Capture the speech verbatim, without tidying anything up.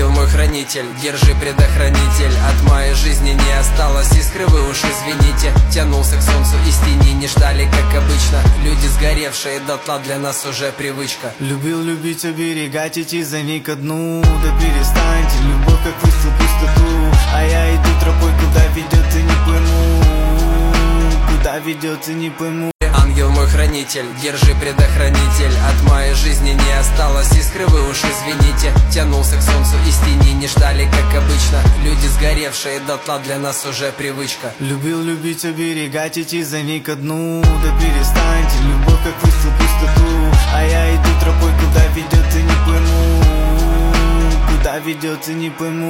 Ангел мой хранитель, держи, предохранитель. От моей жизни не осталось искры, вы уж извините. Тянулся к солнцу из тени, не ждали, как обычно. Люди сгоревшие дотла, для нас уже привычка. Любил любить, оберегать, идти за ней ко дну. Да перестаньте, любовь как выстрел в пустоту. А я иду тропой, куда ведет и не пойму. Куда ведет и не пойму. Ангел мой хранитель, держи, предохранитель. От моей жизни не осталось искры, вы уж извините. Тянулся к солнцу из тени, не ждали, как обычно. Люди сгоревшие дотла, для нас уже привычка. Любил любить, оберегать, идти за ней ко дну. Да перестаньте, любовь как выстрел в пустоту. А я иду тропой, куда ведет и не пойму. Куда ведет и не пойму.